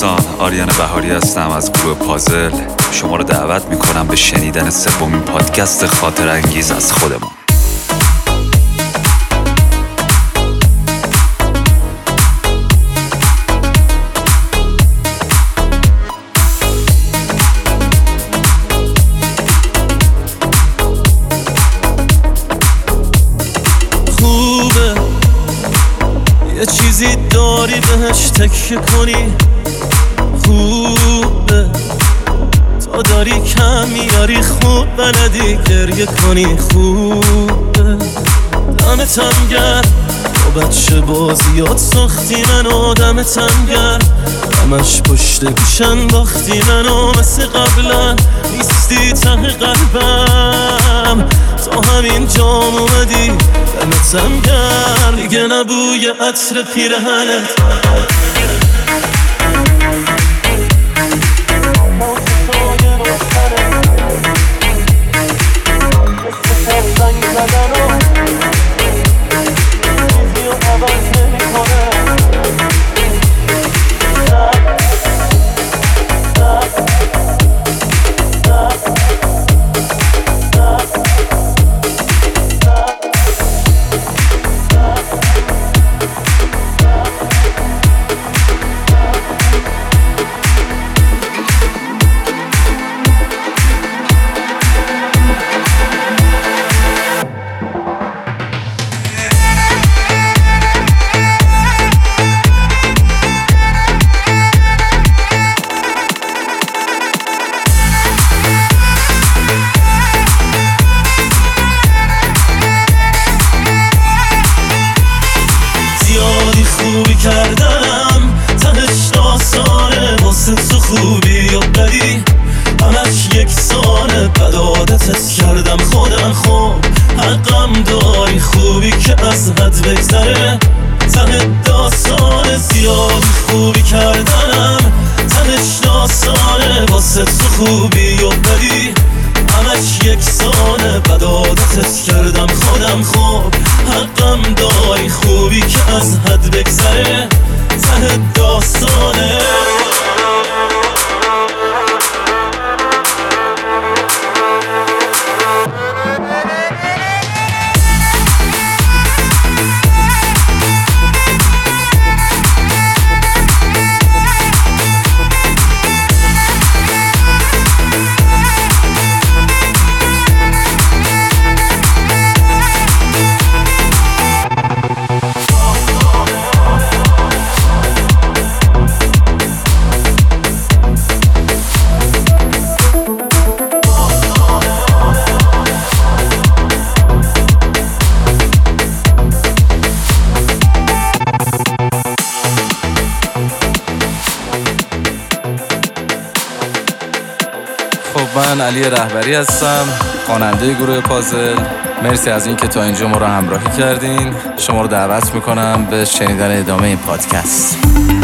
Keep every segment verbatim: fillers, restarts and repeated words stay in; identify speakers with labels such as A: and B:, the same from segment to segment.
A: دوستان، آریان بهاری هستم از گروه پازل. شما رو دعوت میکنم به شنیدن سومین پادکست خاطر انگیز از خودمون.
B: خوبه یه چیزی داری بهش تکیه کنی، خوبه تا داری کم میاری، خوب بلدی گریه کنی، خوبه دمتم گرم با بچه بازیات ساختی منو، دمتم گرم همش پشت گوشن باختی منو، مثل قبلا نیستی ته قلبم، تا همین جام اومدی دمتم گرم، دیگه نبوی عطر پیرهنت خوبی کردم، تهش داستانه واسه تو خوبی و بدی همش یک سانه، بد عادتت کردم خودم، خوب حقم داری خوبی که از حد بگذره، ته داستانه زیاد خوبی کردم، تهش داستانه واسه تو خوبی و بدی همش یک سانه، بد عادتت کردم خودم، خوب حقم داری خوبی که از حد بگذره، ته داستانه.
C: من علی رهبری هستم، خواننده گروه پازل. مرسی از این که تا اینجا ما رو همراهی کردین. شما رو دعوت میکنم به شنیدن ادامه این پادکست.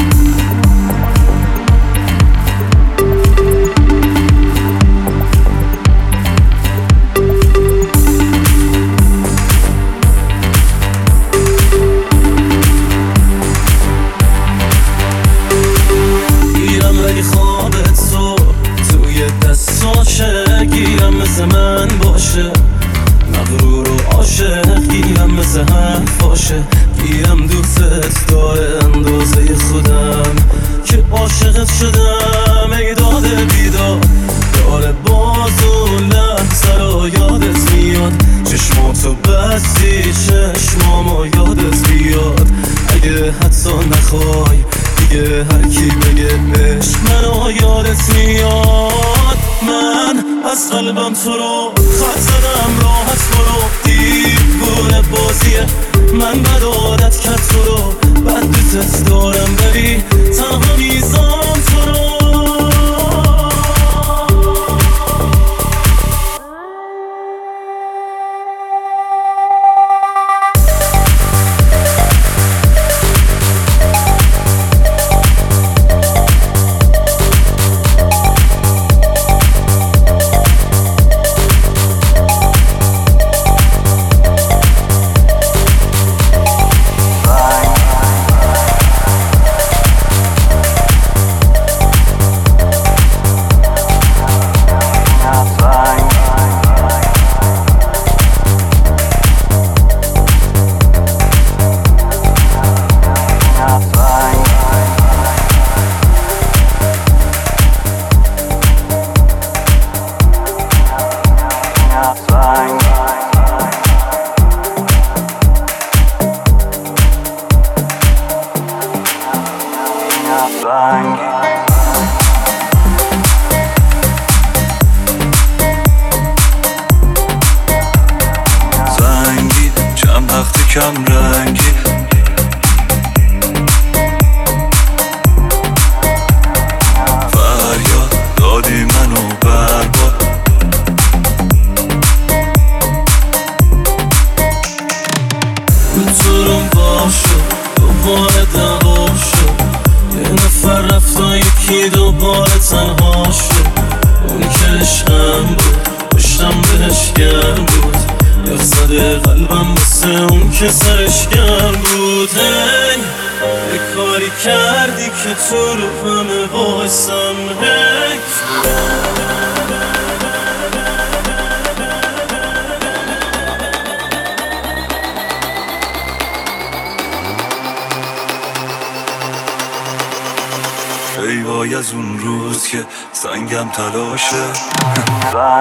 B: گیرم مثل من باشه، مغرور و عاشق گیرم مثل حرف باشه، گیرم دوستت داره اندازه خودم که عاشقت شدم، ای داده بیدار داره باز و لحظه رو یادت میاد، چشماتو بستی چشمامو یادت بیاد، اگه حتی نخوای دیگه هر کی بگه عشق منو یادت میاد، من از قلبم تو رو خط زدم، راحت برو دیوونه بازیه، من بد عادت کرد تو رو، بد دوست دارم ولی تنها میزام تو رو.
A: کم رنگی. فریاد دادی منو برباد.
B: روزورم باشو دوباره دعوا شد، یه نفر رفت و یکی دوباره تنها شد. اون که عشقم بود پشتم بهش گرم بود، یا زده قلبم مثل اون که سرش گرم بود. هی یه کاری کردی که تو رو همه وایسم. هی
A: ای وای از اون روز که سنگم تلاشه.